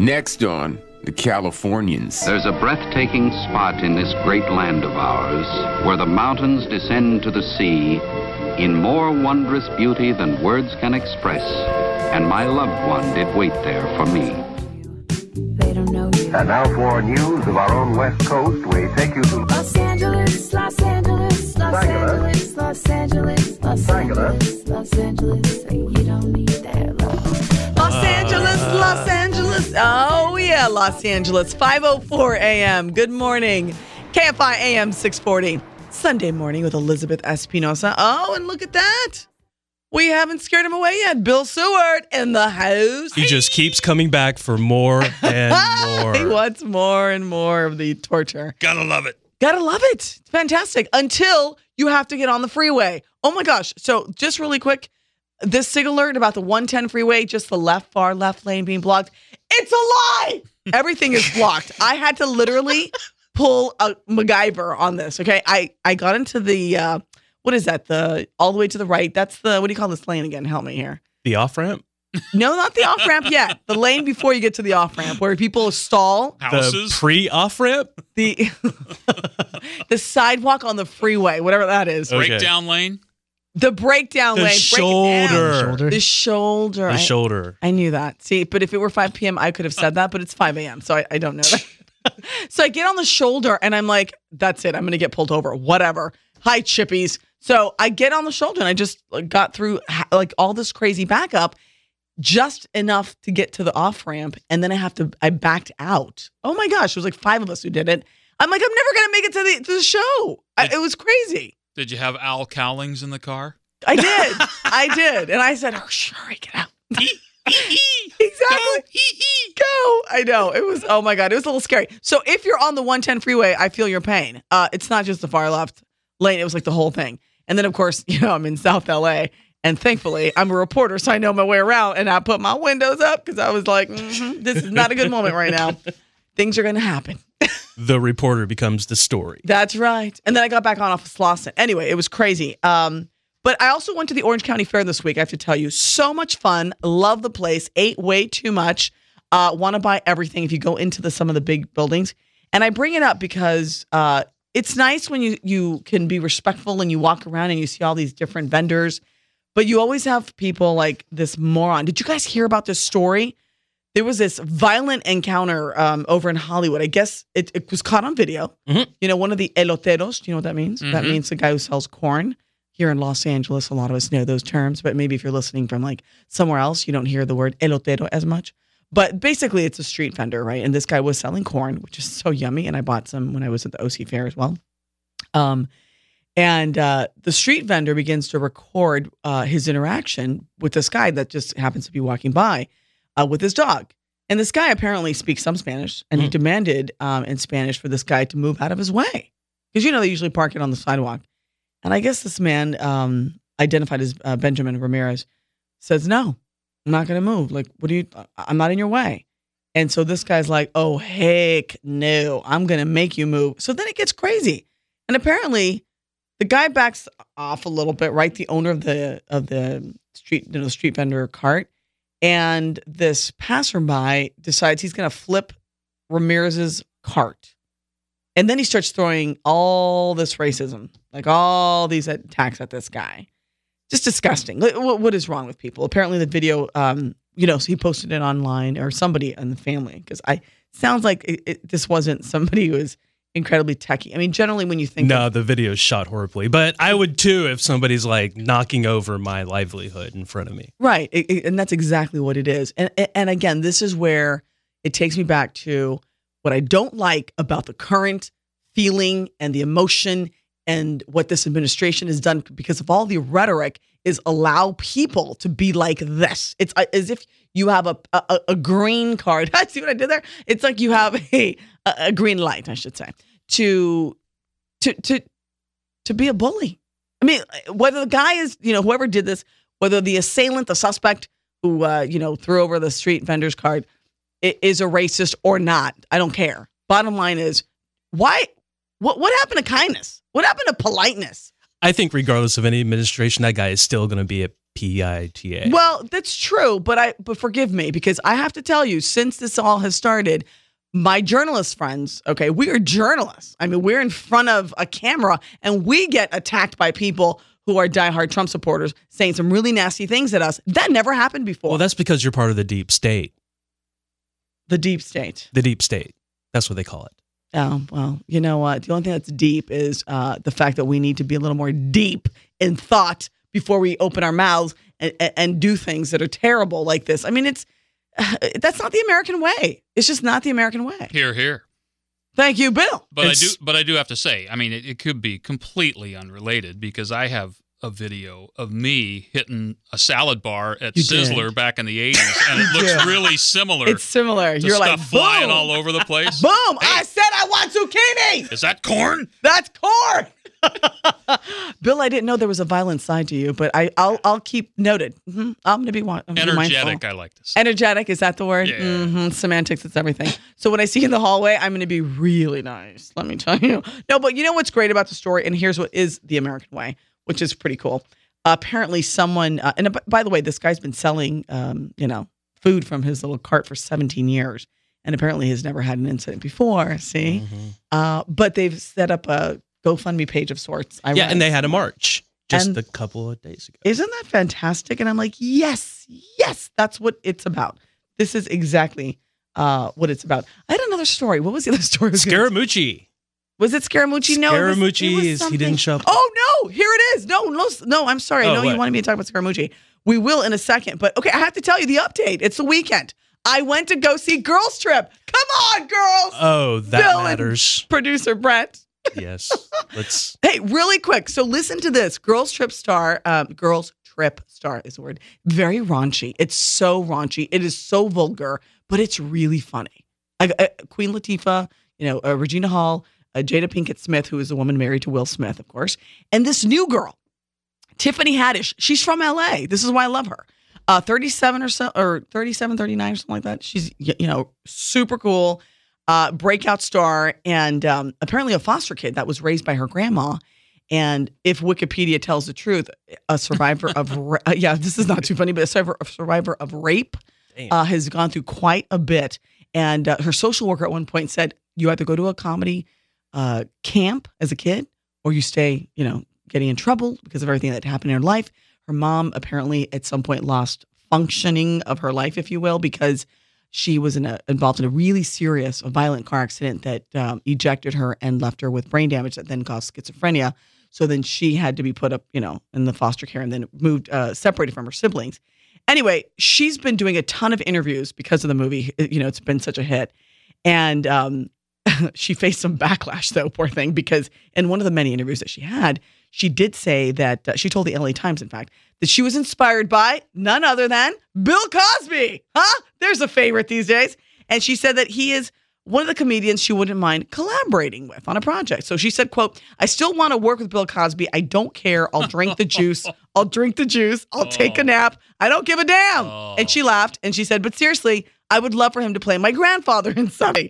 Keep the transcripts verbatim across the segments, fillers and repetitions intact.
Next on The Californians. There's a breathtaking spot in this great land of ours where the mountains descend to the sea in more wondrous beauty than words can express. And my loved one did wait there for me. They don't know you. And now for news of our own West Coast, we take you to Los Angeles, Los Angeles, Los Angeles, Los Angeles, Los Angeles, Los Angeles. You don't need that love. Los Angeles, Los Angeles. Oh, yeah, Los Angeles. five oh four a.m. Good morning. K F I A M six forty. Sunday morning with Elizabeth Espinosa. Oh, and look at that. We haven't scared him away yet. Bill Seward in the house. He just keeps coming back for more and more. He wants more and more of the torture. Gotta love it. Gotta love it. It's fantastic. Until you have to get on the freeway. Oh my gosh. So just really quick, this SIG alert about the one ten freeway, just the left, far left lane being blocked. It's a lie. Everything is blocked. I had to literally pull a MacGyver on this. Okay. I, I got into the, uh, what is that? The all the way to the right. That's the, what do you call this lane again? Help me here. The off-ramp? No, not the off-ramp yet. The lane before you get to the off-ramp where people stall. Houses? The pre-off-ramp? The the sidewalk on the freeway, whatever that is. Okay. Breakdown lane? The breakdown The lane. shoulder. Break the shoulder. The I, shoulder. I knew that. See, but if it were five p.m., I could have said that, but it's five a.m., so I, I don't know that. So I get on the shoulder, and I'm like, that's it. I'm going to get pulled over. Whatever. Hi, chippies. So I get on the shoulder, and I just got through like all this crazy backup, just enough to get to the off-ramp, and then I have to, I backed out. Oh my gosh, it was like five of us who did it. I'm like, I'm never going to make it to the, to the show. I, it was crazy. Did you have Al Cowlings in the car? I did. I did. And I said, oh, sorry, get out. Exactly. Go. I know. It was, oh my God, it was a little scary. So if you're on the one ten freeway, I feel your pain. Uh, it's not just the far left lane. It was like the whole thing. And then, of course, you know, I'm in South L A, and thankfully, I'm a reporter, so I know my way around, and I put my windows up because I was like, mm-hmm, this is not a good moment right now. Things are going to happen. The reporter becomes the story. That's right. And then I got back on off of Slauson. Anyway, it was crazy. Um, but I also went to the Orange County Fair this week, I have to tell you. So much fun. Love the place. Ate way too much. Uh, Want to buy everything if you go into the some of the big buildings. And I bring it up because uh, it's nice when you, you can be respectful and you walk around and you see all these different vendors. But you always have people like this moron. Did you guys hear about this story? There was this violent encounter um, over in Hollywood. I guess it, it was caught on video. Mm-hmm. You know, one of the eloteros. Do you know what that means? Mm-hmm. That means the guy who sells corn. Here in Los Angeles, a lot of us know those terms. But maybe if you're listening from like somewhere else, you don't hear the word elotero as much. But basically, it's a street vendor, right? And this guy was selling corn, which is so yummy. And I bought some when I was at the O C Fair as well. Um, and uh, the street vendor begins to record uh, his interaction with this guy that just happens to be walking by uh, with his dog. And this guy apparently speaks some Spanish, and mm. he demanded um, in Spanish for this guy to move out of his way. Because, you know, they usually park it on the sidewalk. And I guess this man, um, identified as uh, Benjamin Ramirez, says, no, I'm not going to move. Like, what do you, I'm not in your way. And so this guy's like, oh, heck no, I'm going to make you move. So then it gets crazy. And apparently the guy backs off a little bit, right? The owner of the of the street, you know, the street vendor cart. And this passerby decides he's going to flip Ramirez's cart. And then he starts throwing all this racism, like all these attacks at this guy. Just disgusting. What is wrong with people? Apparently the video, um, you know, so he posted it online, or somebody in the family, because I sounds like it, it, this wasn't somebody who was incredibly techie. I mean, generally when you think no, of, the video is shot horribly, but I would too if somebody's like knocking over my livelihood in front of me. Right, it, it, and that's exactly what it is. And and again, this is where it takes me back to what I don't like about the current feeling and the emotion and what this administration has done, because of all the rhetoric, is allow people to be like this. It's as if you have a a, a green card. See what I did there? It's like you have a a green light, I should say, to to to to be a bully. I mean, whether the guy is, you know, whoever did this, whether the assailant, the suspect who uh, you know, threw over the street vendor's card is a racist or not, I don't care. Bottom line is, why? What what happened to kindness? What happened to politeness? I think regardless of any administration, that guy is still going to be a P I T A. Well, that's true, but I but forgive me because I have to tell you, since this all has started, my journalist friends, okay, we are journalists. I mean, we're in front of a camera and we get attacked by people who are diehard Trump supporters saying some really nasty things at us. That never happened before. Well, that's because you're part of the deep state. The deep state. The deep state. That's what they call it. Oh, well, you know what? The only thing that's deep is uh, the fact that we need to be a little more deep in thought before we open our mouths and, and, and do things that are terrible like this. I mean, it's uh, that's not the American way. It's just not the American way. Here, here. Thank you, Bill. But It's- I do, but I do have to say, I mean, it, it could be completely unrelated because I have a video of me hitting a salad bar at You Sizzler did. back in the eighties, and it looks did. really similar. It's similar. to You're stuff like, flying boom, all over the place. boom. I said I want zucchini. Is that corn? That's corn. Bill, I didn't know there was a violent side to you, but I, I'll I'll keep noted. Mm-hmm. I'm going to be, wa- I'm gonna be mindful. Energetic, I like to say. Energetic, is that the word? Yeah. Mm-hmm. Semantics, it's everything. So when I see you in the hallway, I'm going to be really nice. Let me tell you. No, but you know what's great about the story? And here's what is the American way, which is pretty cool. Apparently someone, uh, and uh, by the way, this guy's been selling, um, you know, food from his little cart for seventeen years. And apparently has never had an incident before, see? Mm-hmm. Uh, but they've set up a GoFundMe page of sorts. I Yeah, read. and they had a march just And- a couple of days ago. Isn't that fantastic? And I'm like, yes, yes, that's what it's about. This is exactly uh, what it's about. I had another story. What was the other story? I was gonna- Scaramucci. Was it Scaramucci? No, it was- Scaramucci it was is- he something- didn't show up. Oh, no, here it is. No, no, no, I'm sorry. I Oh, know you what? wanted me to talk about Scaramucci. We will in a second. But okay, I have to tell you the update. It's the weekend. I went to go see Girls Trip. Come on, girls. Oh, that Bill and matters. Producer Brent. Yes. Let's. Hey, really quick. So listen to this. Girls Trip star, um, Girls Trip star is the word. Very raunchy. It's so raunchy. It is so vulgar, but it's really funny. I, I, Queen Latifah, you know, uh, Regina Hall, uh, Jada Pinkett Smith, who is a woman married to Will Smith, of course, and this new girl, Tiffany Haddish. She's from L A. This is why I love her. Uh, thirty-seven or so, or thirty-seven, thirty-nine or something like that. She's, y- you know, super cool. Uh, breakout star, and um, apparently a foster kid that was raised by her grandma. And if Wikipedia tells the truth, a survivor of ra- uh, yeah, this is not too funny, but a survivor, a survivor of rape uh, has gone through quite a bit. And uh, her social worker at one point said, "You either go to a comedy uh, camp as a kid, or you stay, you know, getting in trouble because of everything that happened in her life." Her mom apparently at some point lost functioning of her life, if you will, because she was in a, involved in a really serious, a violent car accident that um, ejected her and left her with brain damage that then caused schizophrenia. So then she had to be put up, you know, in the foster care and then moved, uh, separated from her siblings. Anyway, she's been doing a ton of interviews because of the movie. You know, it's been such a hit. And um, she faced some backlash, though, poor thing, because in one of the many interviews that she had, she did say that, uh, she told the L A Times, in fact, that she was inspired by none other than Bill Cosby. Huh? There's a favorite these days. And she said that he is one of the comedians she wouldn't mind collaborating with on a project. So she said, quote, "I still want to work with Bill Cosby. I don't care. I'll drink the juice. I'll drink the juice. I'll take a nap. I don't give a damn." Oh. And she laughed and she said, "But seriously, I would love for him to play my grandfather in something."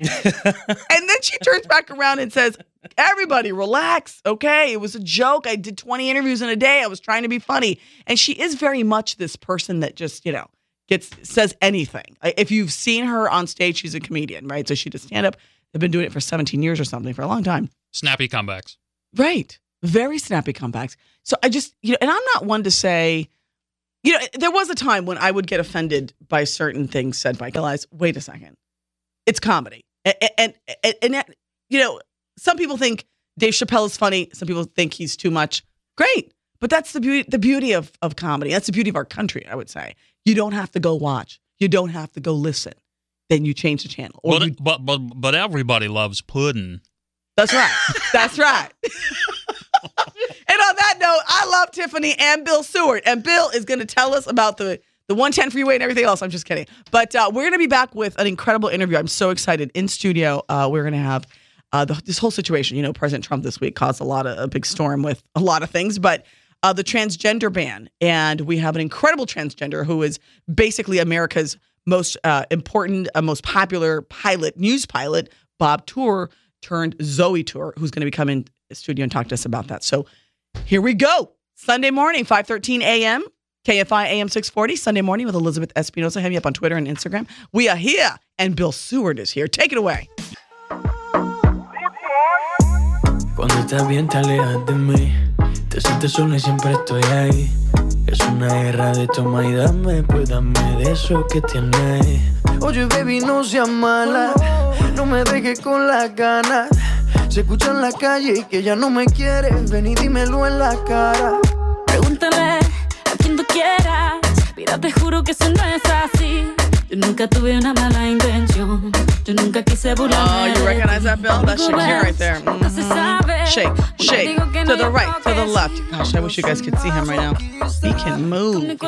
And then she turns back around and says, "Everybody relax. Okay. It was a joke. I did twenty interviews in a day. I was trying to be funny." And she is very much this person that just, you know, gets, says anything. If you've seen her on stage, she's a comedian, right? So she does stand up. They've been doing it for seventeen years or something, for a long time. Snappy comebacks. Right. Very snappy comebacks. So I just, you know, and I'm not one to say, you know, there was a time when I would get offended by certain things said by guys. Wait a second. It's comedy. And, and, and, and that, you know, some people think Dave Chappelle is funny. Some people think he's too much. Great. But that's the beauty, the beauty of, of comedy. That's the beauty of our country, I would say. You don't have to go watch. You don't have to go listen. Then you change the channel. Or But, you, but but but everybody loves pudding. that's right. That's right. And on that note, I love Tiffany and Bill Seward. And Bill is going to tell us about the, the one ten freeway and everything else. I'm just kidding. But uh, we're going to be back with an incredible interview. I'm so excited. In studio, uh, we're going to have uh, the, this whole situation. You know, President Trump this week caused a lot of a big storm with a lot of things. But uh, the transgender ban. And we have an incredible transgender who is basically America's most uh, important, uh, most popular pilot, news pilot, Bob Tour, turned Zoe Tour, who's going to be coming in the studio and talk to us about that. So here we go. Sunday morning, five thirteen a.m. K F I A M six forty, Sunday morning with Elizabeth Espinosa. Hit me up on Twitter and Instagram. We are here, and Bill Seward is here. Take it away. Cuando estás bien te alejas de mí. Te sientes sola y siempre estoy ahí. Es una guerra de toma y dame, pues dame de eso que tienes. Oye, baby, no seas mala, no me dejes con las ganas. Se escucha en la calle y que ya no me quieres. Ven y dímelo en la cara. Pregúntale a quien tú quieras. Mira, te juro que eso no es así. Yo nunca tuve una mala intención. Yo nunca quise burlarme. Oh, you recognize that, Bill? That's Shakira right there. Mm-hmm. Shake, shake, to the right, to the left. Gosh, I wish you guys could see him right now. He can move. I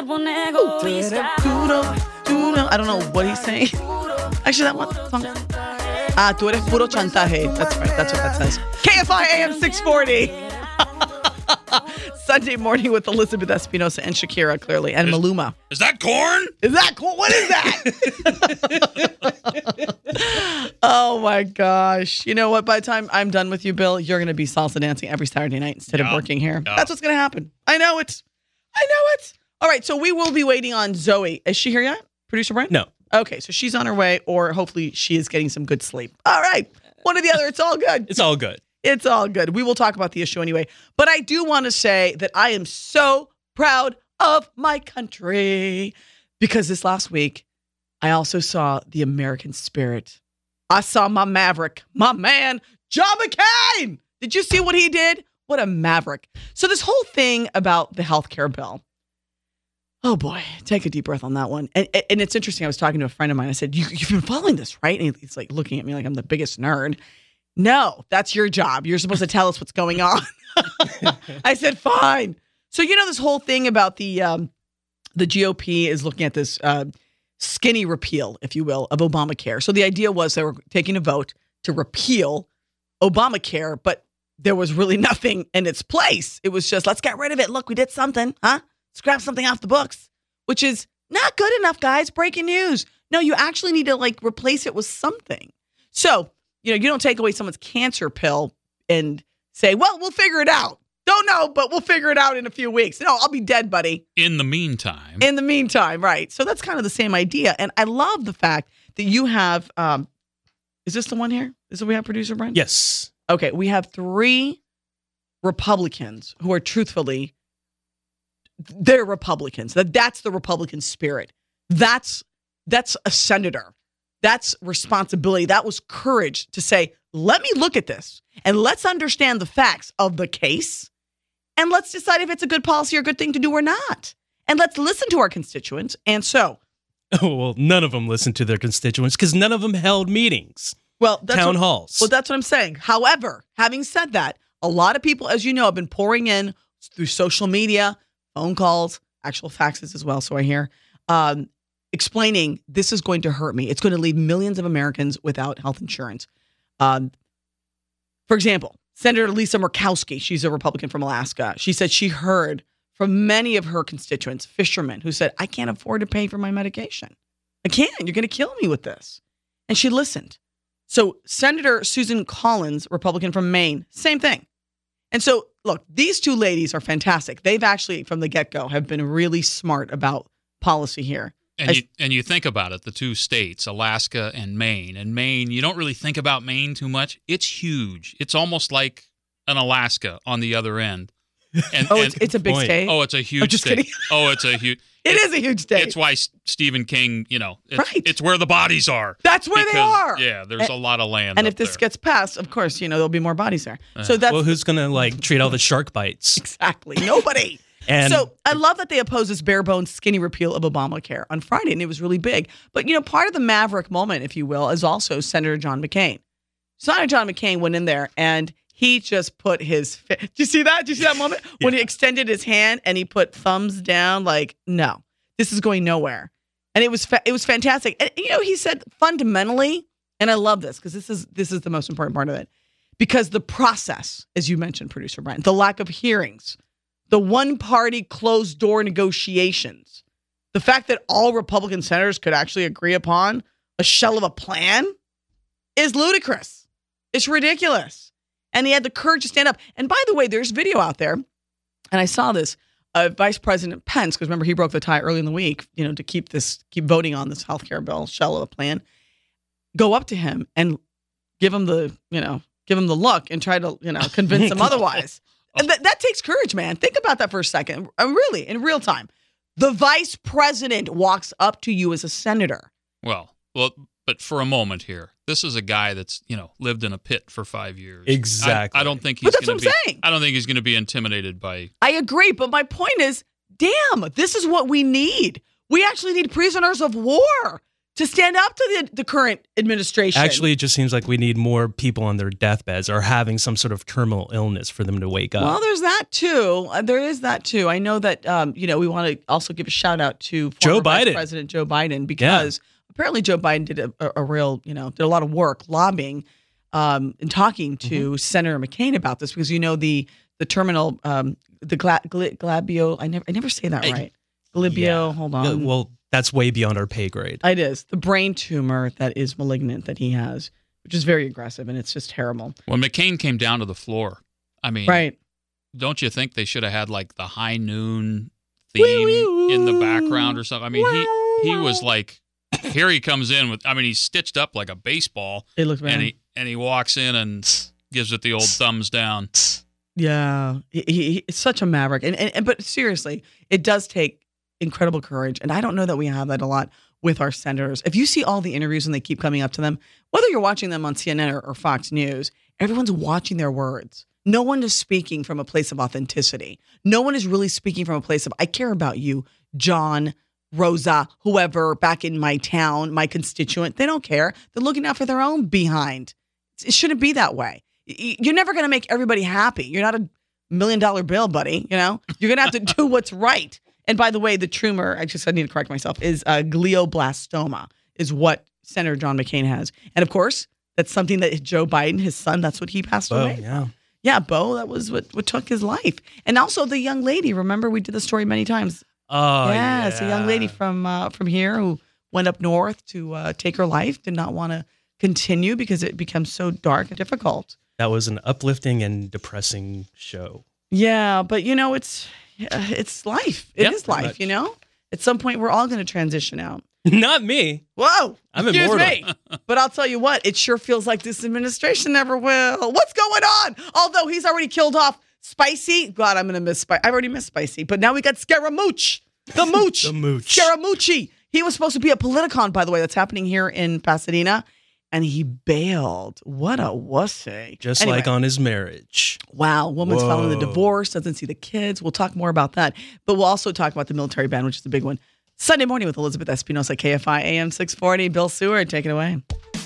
don't know what he's saying. Actually, that one song. Ah, tú eres puro chantaje. That's right. That's what that says. K F I A M six forty. Sunday morning with Elizabeth Espinosa and Shakira, clearly, and is, Maluma. Is that corn? Is that corn? What is that? Oh, my gosh. You know what? By the time I'm done with you, Bill, you're going to be salsa dancing every Saturday night instead yeah. of working here. Yeah. That's what's going to happen. I know it. I know it. All right, so we will be waiting on Zoe. Is she here yet? Producer Brian? No. Okay, so she's on her way, or hopefully she is getting some good sleep. All right. One or the other. It's all good. It's all good. It's all good. We will talk about the issue anyway. But I do want to say that I am so proud of my country because this last week, I also saw the American spirit. I saw my maverick, my man, John McCain. Did you see what he did? What a maverick. So this whole thing about the healthcare bill. Oh, boy. Take a deep breath on that one. And, and it's interesting. I was talking to a friend of mine. I said, you, you've been following this, right? And he's like looking at me like I'm the biggest nerd. No, that's your job. You're supposed to tell us what's going on. I said, fine. So, you know, this whole thing about the um, the G O P is looking at this uh, skinny repeal, if you will, of Obamacare. So the idea was they were taking a vote to repeal Obamacare, but there was really nothing in its place. It was just, let's get rid of it. Look, we did something, huh? Scrap something off the books, which is not good enough, guys. Breaking news. No, you actually need to like replace it with something. So, you know, you don't take away someone's cancer pill and say, well, we'll figure it out. Don't know, but we'll figure it out in a few weeks. No, I'll be dead, buddy. In the meantime. In the meantime, right. So that's kind of the same idea. And I love the fact that you have, um, is this the one here? Is it we have producer Brent? Yes. Okay, we have three Republicans who are truthfully, they're Republicans. That That's the Republican spirit. That's That's a senator. That's responsibility. That was courage to say, let me look at this and let's understand the facts of the case and let's decide if it's a good policy or a good thing to do or not. And let's listen to our constituents. And so. Oh, well, none of them listened to their constituents because none of them held meetings. Well, that's town what, halls. Well, that's what I'm saying. However, having said that, a lot of people, as you know, have been pouring in through social media, phone calls, actual faxes as well. So I hear, um, explaining this is going to hurt me. It's going to leave millions of Americans without health insurance. Um, for example, Senator Lisa Murkowski, she's a Republican from Alaska. She said she heard from many of her constituents, fishermen, who said, I can't afford to pay for my medication. I can't. You're going to kill me with this. And she listened. So Senator Susan Collins, Republican from Maine, same thing. And so, look, these two ladies are fantastic. They've actually, from the get-go, have been really smart about policy here. And you, and you think about it, the two states, Alaska and Maine. And Maine, you don't really think about Maine too much. It's huge. It's almost like an Alaska on the other end. And, oh, and, it's, it's a big point. state? Oh, it's a huge I'm just state. Kidding. Oh, it's a huge. It, it is a huge state. It's why S- Stephen King, you know, it's, right. it's where the bodies are. That's where because, they are. Yeah, there's and, a lot of land. And up if this there. gets passed, of course, you know, there'll be more bodies there. Uh, so that's well, who's going to like treat all the shark bites? Exactly. Nobody. And so I love that they oppose this bare bones skinny repeal of Obamacare on Friday, and it was really big. But, you know, part of the maverick moment, if you will, is also Senator John McCain. Senator John McCain went in there and he just put his, fi- did you see that? Did you see that moment? Yeah. When he extended his hand and he put thumbs down like, no, this is going nowhere. And it was, fa- it was fantastic. And, you know, he said fundamentally, and I love this because this is, this is the most important part of it, because the process, as you mentioned, Producer Brian, the lack of hearings, the one-party closed-door negotiations, the fact that all Republican senators could actually agree upon a shell of a plan is ludicrous. It's ridiculous. And he had the courage to stand up. And by the way, there's video out there, and I saw this, uh, Vice President Pence, because remember he broke the tie early in the week, you know, to keep this, keep voting on this healthcare bill, shell of a plan, go up to him and give him the, you know, give him the look and try to, you know, convince him otherwise. And that, that takes courage, man. Think about that for a second. Uh, really, in real time. The vice president walks up to you as a senator. Well, well, but for a moment here, this is a guy that's, you know, lived in a pit for five years. Exactly. I, I don't think he's But that's going what to I'm be. saying. I don't think he's going to be intimidated by. I agree, but my point is, damn, this is what we need. We actually need prisoners of war to stand up to the, the current administration. Actually, it just seems like we need more people on their deathbeds or having some sort of terminal illness for them to wake up. Well, there's that too. Uh, there is that too. I know that, um, you know, we want to also give a shout out to former Joe Vice Biden. President Joe Biden, because apparently Joe Biden did a, a, a real, you know, did a lot of work lobbying um, and talking to Mm-hmm. Senator McCain about this, because, you know, the the terminal, um, the gla- gla- glabio, I never, I never say that I- right. Glabio, Yeah. hold Uh, on. Well, that's way beyond our pay grade. It is. The brain tumor that is malignant that he has, which is very aggressive, and it's just terrible. When McCain came down to the floor, I mean, Right. don't you think they should have had like the high noon theme in the background or something? I mean, he he was like, here he comes in with, I mean, he's stitched up like a baseball, It looks bad. and he and he walks in and gives it the old thumbs down. Yeah, he, he, he's such a maverick. And, and, and but seriously, it does take incredible courage, and I don't know that we have that a lot with our senators. If you see all the interviews and they keep coming up to them, whether you're watching them on C N N or, or Fox News, everyone's watching their words. No one is speaking from a place of authenticity. No one is really speaking from a place of, I care about you, John, Rosa, whoever back in my town, my constituent. They don't care. They're looking out for their own behind. It shouldn't be that way. You're never going to make everybody happy. You're not a million dollar bill, buddy. You know, you're going to have to do what's right. And by the way, the tumor, I just I need to correct myself, is uh, glioblastoma, is what Senator John McCain has. And of course, that's something that Joe Biden, his son, that's what he passed Oh, away. yeah. Yeah, Bo, that was what, what took his life. And also the young lady, remember we did the story many times. Oh, yes, yeah. a young lady from uh, from here who went up north to uh, take her life, did not want to continue because it becomes so dark and difficult. That was an uplifting and depressing show. Yeah, but you know, it's it's life. It Yep, is pretty life, much. you know? At some point, we're all going to transition out. Not me. Whoa. I'm excuse immortal. me. But I'll tell you what, it sure feels like this administration never will. What's going on? Although he's already killed off Spicy. God, I'm going to miss Spicy. I've already missed Spicy. But now we got Scaramouche. The Mooch. The Mooch. Scaramucci. He was supposed to be a Politicon, by the way, that's happening here in Pasadena. And he bailed. What a wussy. Just Anyway. like on his marriage. Wow, woman's filing the Whoa. divorce, doesn't see the kids. We'll talk more about that. But we'll also talk about the military ban, which is the big one. Sunday morning with Elizabeth Espinosa, K F I A M six forty. Bill Seward, take it away.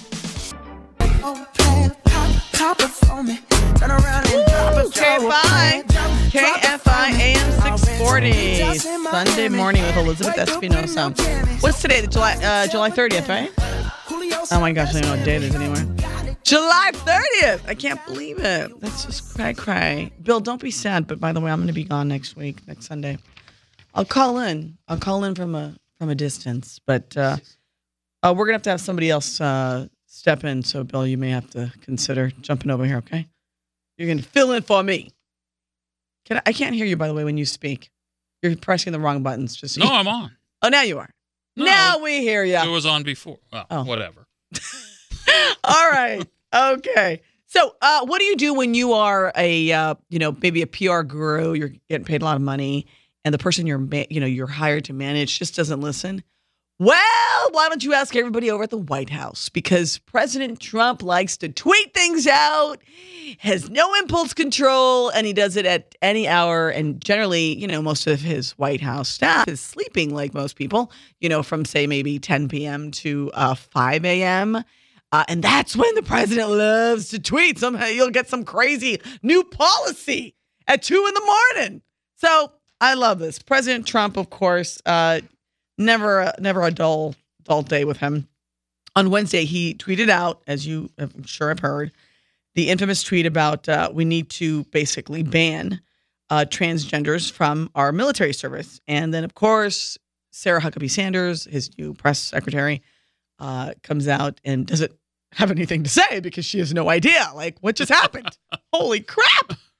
K F I, K F I A M six forty. Sunday morning with Elizabeth Espinosa. What's today? The July uh, July thirtieth, right? Oh my gosh, I don't know what date it is anymore. July thirtieth. I can't believe it. That's just cray cray. Bill, don't be sad. But by the way, I'm going to be gone next week, next Sunday. I'll call in. I'll call in from a from a distance. But uh, uh, we're gonna have to have somebody else uh, step in. So, Bill, you may have to consider jumping over here. Okay? You're gonna fill in for me. Can I, I can't hear you, by the way, when you speak. You're pressing the wrong buttons. Just so No, you- I'm on. Oh, now you are. No, now we hear you. It was on before. Well, Oh. whatever. All right. Okay. So, uh, what do you do when you are a, uh, you know, maybe a P R guru? You're getting paid a lot of money, and the person you're, ma- you know, you're hired to manage just doesn't listen. Well, why don't you ask everybody over at the White House? Because President Trump likes to tweet things out, has no impulse control, and he does it at any hour. And generally, you know, most of his White House staff is sleeping like most people, you know, from say maybe ten p.m. to uh, five a.m. Uh, and that's when the president loves to tweet. Somehow you'll get some crazy new policy at two in the morning. So I love this. President Trump, of course, uh, never, never a dull, dull day with him. On Wednesday, he tweeted out, as you I'm sure have heard, the infamous tweet about uh, we need to basically ban uh, transgenders from our military service. And then, of course, Sarah Huckabee Sanders, his new press secretary, uh, comes out and doesn't have anything to say because she has no idea. Like, what just happened? Holy crap.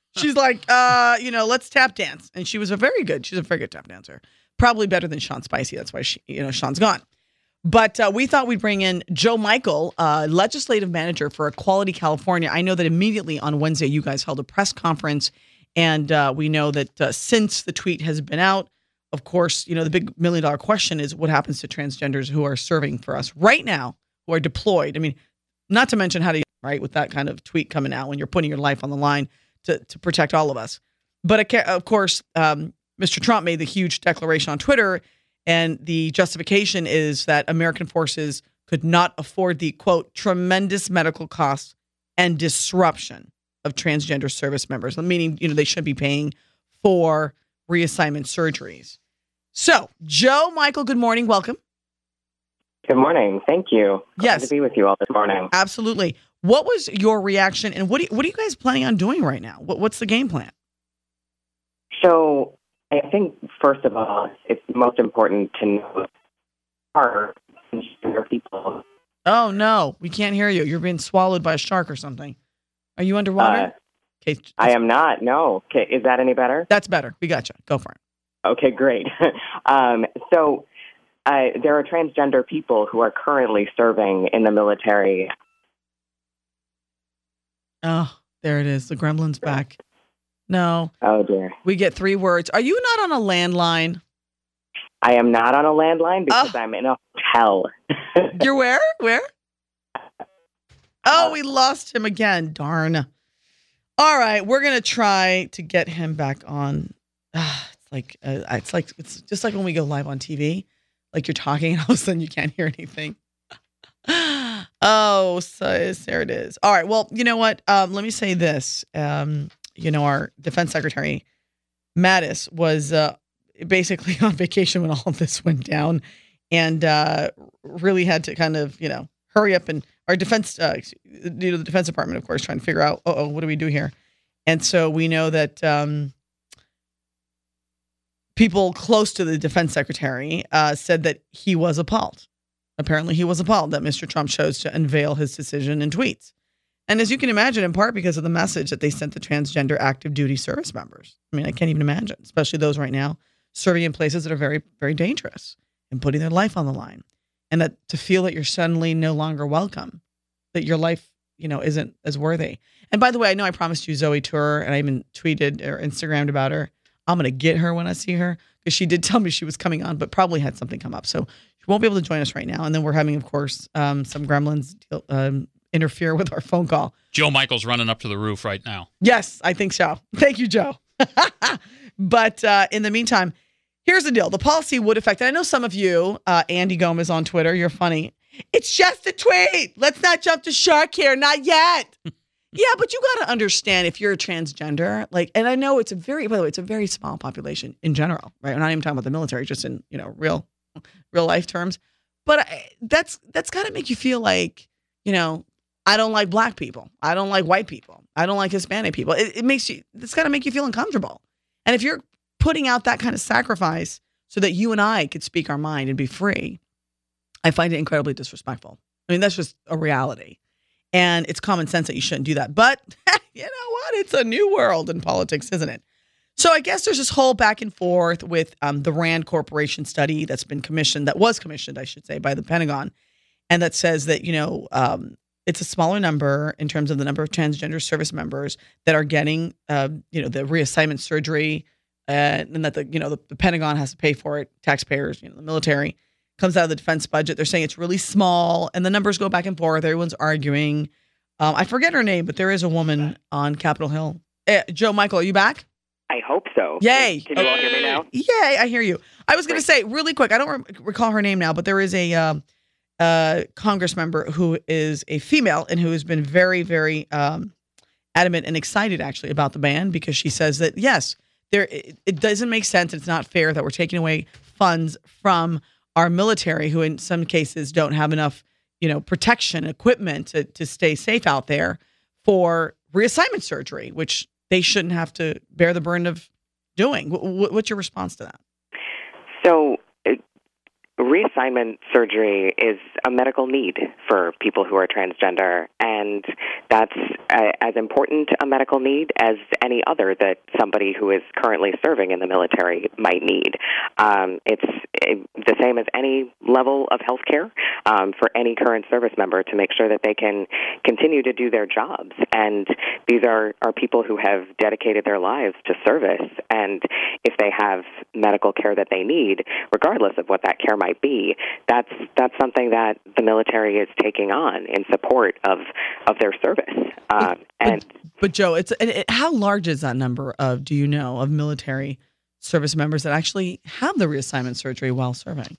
She's like, uh, you know, let's tap dance. And she was a very good, she's a very good tap dancer. Probably better than Sean Spicy. That's why she, you know, Sean's gone. But uh, we thought we'd bring in Joe Michael, uh, legislative manager for Equality California. I know that immediately on Wednesday, you guys held a press conference. And uh, we know that uh, since the tweet has been out, of course, you know, the big million dollar question is what happens to transgenders who are serving for us right now, who are deployed. I mean, not to mention how to, right, with that kind of tweet coming out when you're putting your life on the line to, to protect all of us. But of course, um, Mister Trump made the huge declaration on Twitter, and the justification is that American forces could not afford the, quote, tremendous medical costs and disruption of transgender service members, meaning, you know, they shouldn't be paying for reassignment surgeries. So, Joe Michael, good morning. Welcome. Good morning. Thank you. Glad yes. to be with you all this morning. Absolutely. What was your reaction, and what do you, what are you guys planning on doing right now? What, what's the game plan? So, I think, first of all, it's most important to know our people. Oh, no. We can't hear you. You're being swallowed by a shark or something. Are you underwater? Uh, okay. I am not. No. Okay. Is that any better? That's better. We got you. Go for it. Okay, great. um, so uh, there are transgender people who are currently serving in the military. Oh, there it is. The gremlin's back. No. Oh, dear. We get three words. Are you not on a landline? I am not on a landline because oh. I'm in a hotel. You're where? Where? Oh, we lost him again. Darn. All right, we're gonna try to get him back on. Uh, it's like uh, it's like it's just like when we go live on T V, like you're talking and all of a sudden you can't hear anything. Oh, so there it is. All right. Well, you know what? Um, let me say this. Um, you know, our defense secretary Mattis was uh, basically on vacation when all of this went down, and uh, really had to kind of, you know, hurry up. And our defense, uh, you know, the Defense Department, of course, trying to figure out, oh, what do we do here? And so we know that um, people close to the defense secretary uh, said that he was appalled. Apparently, he was appalled that Mister Trump chose to unveil his decision in tweets. And as you can imagine, in part because of the message that they sent to transgender active duty service members. I mean, I can't even imagine, especially those right now serving in places that are very, very dangerous and putting their life on the line. And that to feel that you're suddenly no longer welcome, that your life, you know, isn't as worthy. And by the way, I know I promised you Zoe Tour, and I even tweeted or Instagrammed about her. I'm going to get her when I see her, because she did tell me she was coming on, but probably had something come up. So she won't be able to join us right now. And then we're having, of course, um, some gremlins deal, um, interfere with our phone call. Joe Michael's running up to the roof right now. Yes, I think so. Thank you, Joe. But uh, in the meantime, here's the deal. The policy would affect, and I know some of you, uh, Andy Gomez on Twitter, you're funny. It's just a tweet. Let's not jump to shark here. Not yet. Yeah, but you got to understand if you're a transgender, like, and I know it's a very, by the way, it's a very small population in general, right? We're not even talking about the military, just in, you know, real, real life terms. But I, that's, that's got to make you feel like, you know, I don't like black people. I don't like white people. I don't like Hispanic people. It, it makes you, it's got to make you feel uncomfortable. And if you're putting out that kind of sacrifice so that you and I could speak our mind and be free, I find it incredibly disrespectful. I mean, that's just a reality. And it's common sense that you shouldn't do that. But you know what? It's a new world in politics, isn't it? So I guess there's this whole back and forth with um, the RAND Corporation study that's been commissioned, that was commissioned, I should say, by the Pentagon. And that says that, you know, um, it's a smaller number in terms of the number of transgender service members that are getting, uh, you know, the reassignment surgery, uh, and that the, you know, the, the Pentagon has to pay for it. Taxpayers, you know, the military. Comes out of the defense budget. They're saying it's really small, and the numbers go back and forth. Everyone's arguing. Um, I forget her name, but there is a woman on Capitol Hill. Uh, Joe Michael, are you back? I hope so. Yay. Can you all hear me now? Yay, I hear you. I was going to say really quick, I don't re- recall her name now, but there is a uh, uh, Congress member who is a female and who has been very, very um, adamant and excited actually about the ban, because she says that, yes, there it, it doesn't make sense. It's not fair that we're taking away funds from our military, who in some cases don't have enough, you know, protection equipment to, to stay safe out there for reassignment surgery, which they shouldn't have to bear the burden of doing. W- what's your response to that? So, it, reassignment surgery is a medical need for people who are transgender, and that's uh, as important a medical need as any other that somebody who is currently serving in the military might need. Um, it's it, the same as any level of health care um, for any current service member to make sure that they can continue to do their jobs. And these are, are people who have dedicated their lives to service, and if they have medical care that they need, regardless of what that care might be, that's that's something that the military is taking on in support of of their service. Um, and but, but Joe, it's it, it, how large is that number of, do you know, of military service members that actually have the reassignment surgery while serving?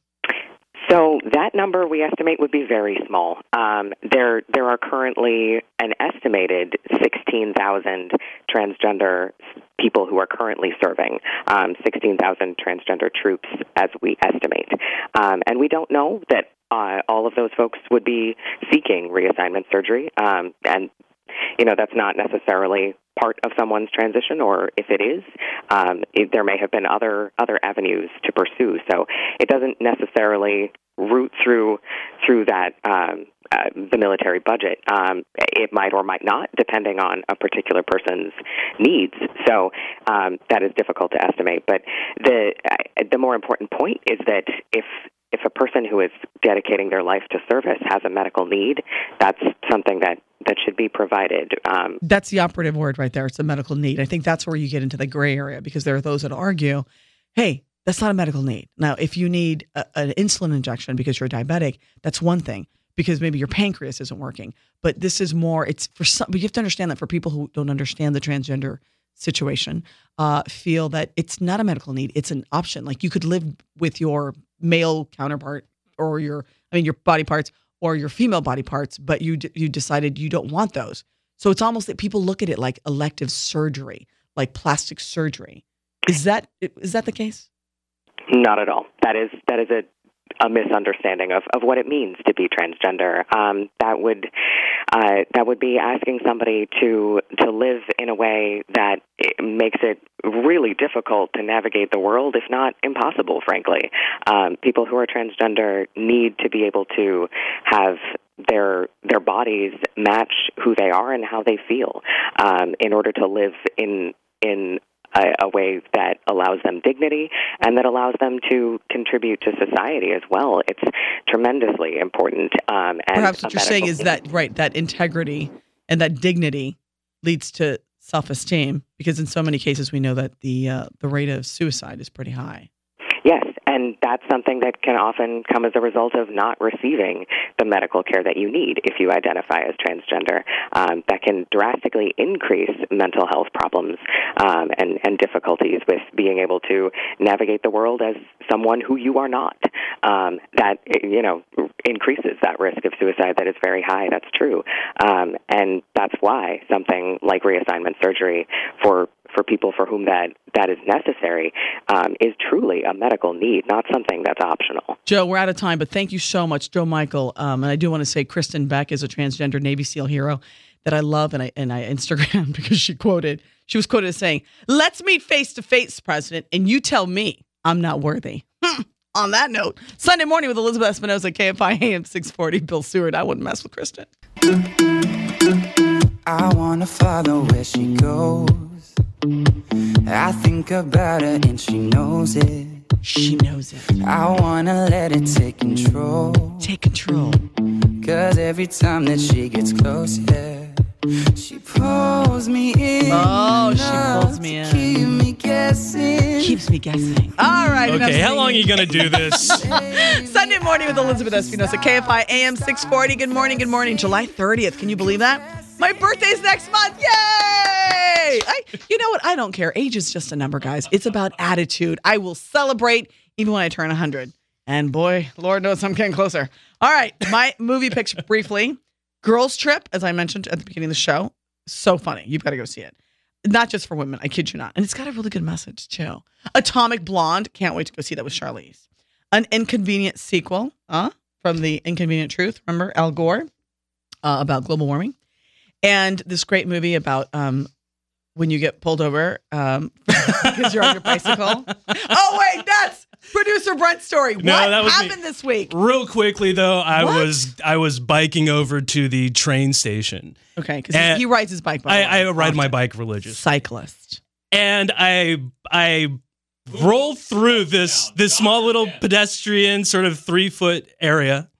So that number we estimate would be very small. Um, there there are currently an estimated sixteen thousand transgender people who are currently serving, um, sixteen thousand transgender troops as we estimate. Um, and we don't know that uh, all of those folks would be seeking reassignment surgery. Um, and, you know, that's not necessarily part of someone's transition, or if it is, um, it, there may have been other other avenues to pursue. So it doesn't necessarily route through through that um, uh, the military budget. Um, it might or might not, depending on a particular person's needs. So um, that is difficult to estimate. But the uh, the more important point is that if if a person who is dedicating their life to service has a medical need, that's something that, that should be provided. Um, that's the operative word right there. It's a medical need. I think that's where you get into the gray area, because there are those that argue, hey, that's not a medical need. Now, if you need a, an insulin injection because you're diabetic, that's one thing, because maybe your pancreas isn't working. But this is more, it's for some, but you have to understand that for people who don't understand the transgender situation, uh, feel that it's not a medical need. It's an option. Like, you could live with your male counterpart, or your, I mean, your body parts, or your female body parts, but you d- you decided you don't want those. So it's almost that people look at it like elective surgery, like plastic surgery. Is that is that the case? Not at all. That is that is a a misunderstanding of, of what it means to be transgender. Um, that would uh, that would be asking somebody to to live in a way that makes it really difficult to navigate the world, if not impossible, frankly. Um, people who are transgender need to be able to have their their bodies match who they are and how they feel um, in order to live in in A, a way that allows them dignity and that allows them to contribute to society as well. It's tremendously important. Um, and Perhaps what you're saying is need. that, right, that integrity and that dignity leads to self-esteem, because in so many cases we know that the uh, the rate of suicide is pretty high. Yes, and that's something that can often come as a result of not receiving the medical care that you need if you identify as transgender. Um, that can drastically increase mental health problems um, and, and difficulties with being able to navigate the world as someone who you are not. Um, that, you know, increases that risk of suicide that is very high. That's true. Um, and that's why something like reassignment surgery for for people for whom that, that is necessary um, is truly a medical need, not something that's optional. Joe, we're out of time, but thank you so much, Joe Michael. Um, and I do want to say Kristen Beck is a transgender Navy SEAL hero that I love, and I and I Instagram because she quoted, she was quoted as saying, "Let's meet face to face, President, and you tell me I'm not worthy." On that note, Sunday morning with Elizabeth Espinosa, K F I A M six forty, Bill Seward. I wouldn't mess with Kristen. I want to follow where she goes. I think about her and she knows it. She knows it. I want to let it take control. Take control. Cause every time that she gets close, yeah, she pulls me in. Oh, she pulls me in. Keep me guessing. Keeps me guessing. All right. Okay, how long are you going to do this? Sunday morning with Elizabeth Espinosa, K F I A M six forty. Good morning, good morning. July thirtieth. Can you believe that? My birthday's next month. Yay! I, you know what? I don't care. Age is just a number, guys. It's about attitude. I will celebrate even when I turn one hundred. And boy, Lord knows I'm getting closer. All right. My movie picks briefly. Girls Trip, as I mentioned at the beginning of the show. So funny. You've got to go see it. Not just for women. I kid you not. And it's got a really good message, too. Atomic Blonde. Can't wait to go see that with Charlize. An Inconvenient sequel uh, from The Inconvenient Truth. Remember Al Gore? Uh, about global warming. And this great movie about um, when you get pulled over um, because you're on your bicycle. Oh, wait, that's Producer Brent's story. No, what that was me. happened this week? Real quickly though, I What? was I was biking over to the train station. Okay, because And he rides his bike. By the I, way, I ride often. my bike religious. Cyclist. And I I roll through this this small little pedestrian sort of three foot area,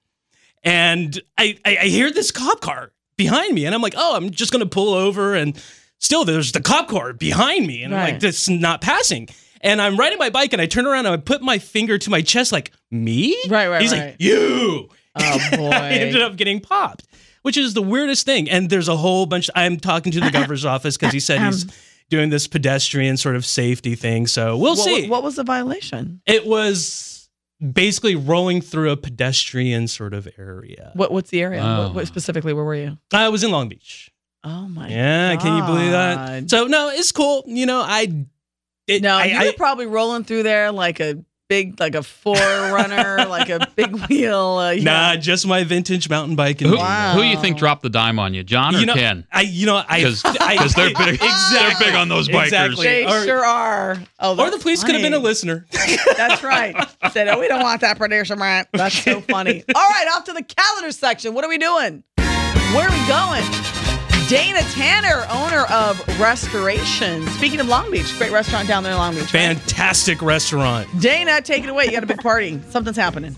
and I, I I hear this cop car behind me, and I'm like, oh, I'm just gonna pull over, and still there's the cop car behind me, and I'm Right. like, this is not passing. And I'm riding my bike, and I turn around and I put my finger to my chest, like, me? Right, right, He's right. like, you. Oh boy. I ended up getting popped, which is the weirdest thing. And there's a whole bunch. I'm talking to the governor's office because he said he's doing this pedestrian sort of safety thing. So we'll what, see. What was the violation? It was basically rolling through a pedestrian sort of area. What What's the area? Oh. What, what specifically? Where were you? I was in Long Beach. Oh my. Yeah, can you believe that? God. So no, it's cool. You know, I. It, No, I, you I- were probably rolling through there like a big, like a forerunner, like a big wheel. Uh, you Nah, know. just my vintage mountain bike. And Who, Wow. who you think dropped the dime on you, John or you know, Ken? I, you know, I, Because I, they're big. Exactly. They're big on those bikers. Exactly. They Or- sure are. Oh, Or that's the police could have been a funny. listener. That's right. Said, oh, we don't want that producer, Brent. That's so funny. All right, off to the calendar section. What are we doing? Where are we going? Dana Tanner, owner of Restoration. Speaking of Long Beach, great restaurant down there in Long Beach. right? Fantastic restaurant. Dana, take it away. You got a big party. Something's happening.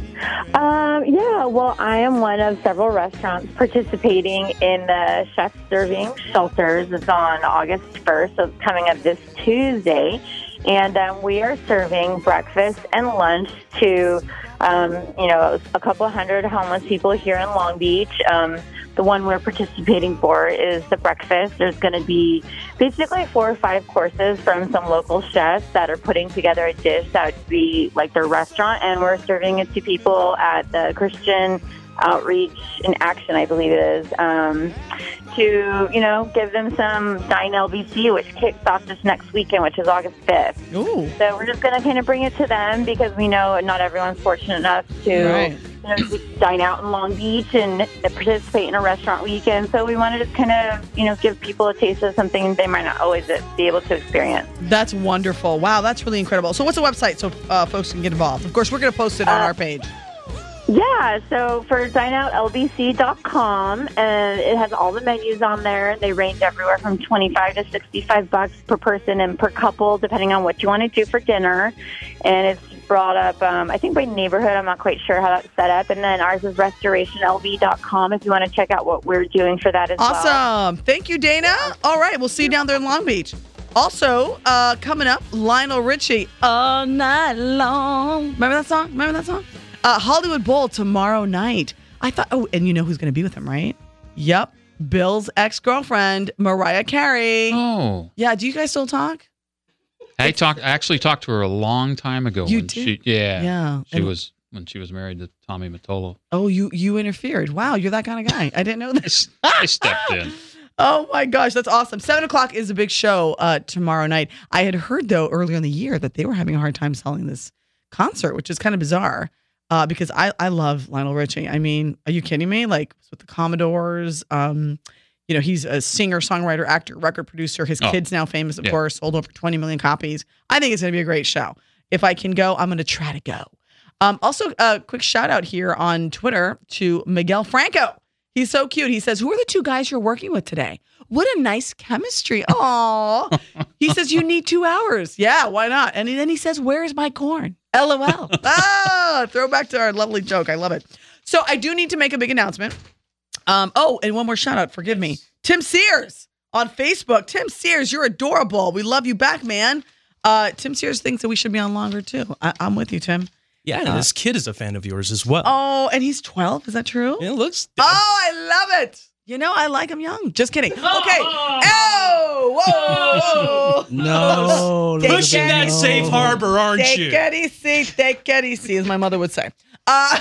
Um, yeah, well, I am one of several restaurants participating in the Chef Serving Shelters. It's on August first, so it's coming up this Tuesday. And um, we are serving breakfast and lunch to, um, you know, a couple hundred homeless people here in Long Beach. Um, the one we're participating for is the breakfast. There's going to be basically four or five courses from some local chefs that are putting together a dish that would be like their restaurant, and we're serving it to people at the Christian Outreach in Action, I believe it is, um, to, you know, give them some Dine L B C, which kicks off this next weekend, which is August fifth. Ooh. So we're just going to kind of bring it to them because we know not everyone's fortunate enough to Right. you know, to dine out in Long Beach and participate in a restaurant weekend. So we wanted to kind of, you know, give people a taste of something they might not always be able to experience. That's wonderful. Wow, that's really incredible. So what's the website so uh, folks can get involved? Of course, we're going to post it on Uh, our page. Yeah, so for dine out L B C dot com, and it has all the menus on there. They range everywhere from twenty-five to sixty-five bucks per person and per couple, depending on what you want to do for dinner. And it's brought up, um, I think, by neighborhood. I'm not quite sure how that's set up. And then ours is restoration L B dot com if you want to check out what we're doing for that as well. Awesome. Thank you, Dana. All right, we'll see you down there in Long Beach. Also, uh, coming up, Lionel Richie, All Night Long. Remember that song? Remember that song? Uh, Hollywood Bowl tomorrow night. I thought, oh, and you know who's going to be with him, right? Yep. Bill's ex-girlfriend, Mariah Carey. Oh. Yeah, do you guys still talk? I talked. I actually talked to her a long time ago. You when did? She, yeah. Yeah. She And- was when she was married to Tommy Mottola. Oh, you you interfered. Wow, you're that kind of guy. I didn't know that. I stepped in. Oh my gosh, that's awesome. Seven o'clock is a big show uh, tomorrow night. I had heard though earlier in the year that they were having a hard time selling this concert, which is kind of bizarre uh, because I I love Lionel Richie. I mean, are you kidding me? Like with the Commodores, um, you know, he's a singer, songwriter, actor, record producer. His Oh. kid's now famous, of Yeah. course, sold over twenty million copies. I think it's going to be a great show. If I can go, I'm going to try to go. Um, also, a quick shout out here on Twitter to Miguel Franco. He's so cute. He says, who are the two guys you're working with today? What a nice chemistry. Aw. He says, you need two hours. Yeah, why not? And then he says, where's my corn? L O L. Ah, throwback to our lovely joke. I love it. So I do need to make a big announcement. Um, oh, and one more shout out. Forgive me. Tim Sears on Facebook. Tim Sears, you're adorable. We love you back, man. Uh, Tim Sears thinks that we should be on longer too. I- I'm with you, Tim. Yeah, and Uh, this kid is a fan of yours as well. Oh, and he's twelve. Is that true? It looks. Oh, I love it. You know, I like him young. Just kidding. Okay. Oh, whoa, whoa. No, Take pushing it that easy. safe harbor, aren't Take you? it easy. Take it easy, as my mother would say. Uh,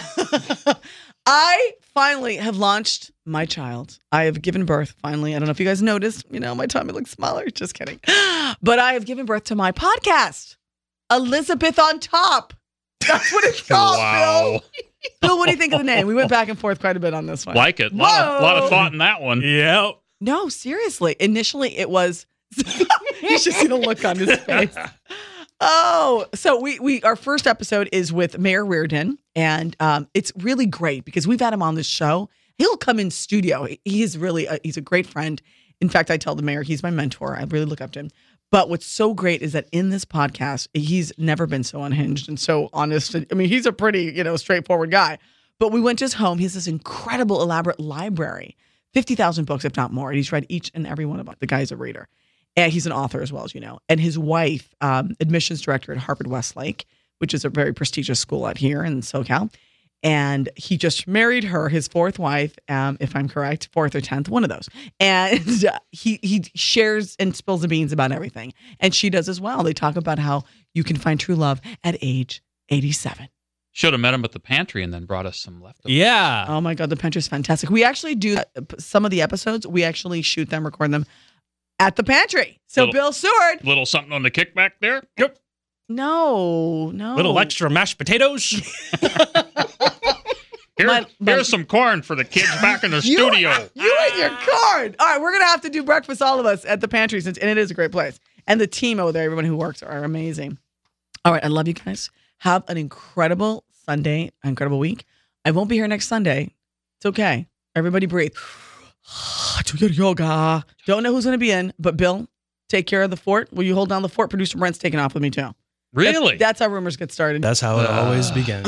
I finally have launched my child. I have given birth finally. I don't know if you guys noticed. You know, my tummy looks smaller. Just kidding. But I have given birth to my podcast, Elizabeth on Top. That's what it's called, Wow. Bill. Bill, what do you think of the name? We went back and forth quite a bit on this one. Like it. A lot, of, lot of Whoa. thought in that one. Yeah. No, seriously. Initially, it was. You should see the look on his face. Oh, so we we our first episode is with Mayor Reardon, and um, it's really great because we've had him on this show. He'll come in studio. He is really a, he's a great friend. In fact, I tell the mayor he's my mentor. I really look up to him. But what's so great is that in this podcast, he's never been so unhinged and so honest. I mean, he's a pretty you know straightforward guy. But we went to his home. He has this incredible, elaborate library, fifty thousand books, if not more. And he's read each and every one of them. The guy's a reader. And he's an author as well, as you know. And his wife, um, admissions director at Harvard Westlake, which is a very prestigious school out here in SoCal. And he just married her, his fourth wife, um, if I'm correct, fourth or tenth, one of those. And uh, he he shares and spills the beans about everything. And she does as well. They talk about how you can find true love at age eighty-seven. Should have met him at the pantry and then brought us some leftovers. Yeah. Oh my God, the pantry's fantastic. We actually do some of the episodes. We actually shoot them, record them at the pantry. So Little- Bill Seward. Little something on the kickback there. Yep. No, no. Little extra mashed potatoes. Here, My- my- here's some corn for the kids back in the You- studio. You and your corn. All right, we're going to have to do breakfast, all of us, at the pantry, since, and it is a great place. And the team over there, everyone who works, are amazing. All right, I love you guys. Have an incredible Sunday, incredible week. I won't be here next Sunday. It's okay. Everybody breathe. Do your yoga. Don't know who's going to be in, but Bill, take care of the fort. Will you hold down the fort? Producer Brent's taking off with me, too. Really? That's, that's how rumors get started. That's how it Uh, always begins.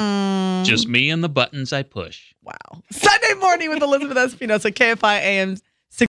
Mhm. Just me and the buttons I push. Wow. Sunday morning with Elizabeth Espinosa, K F I A M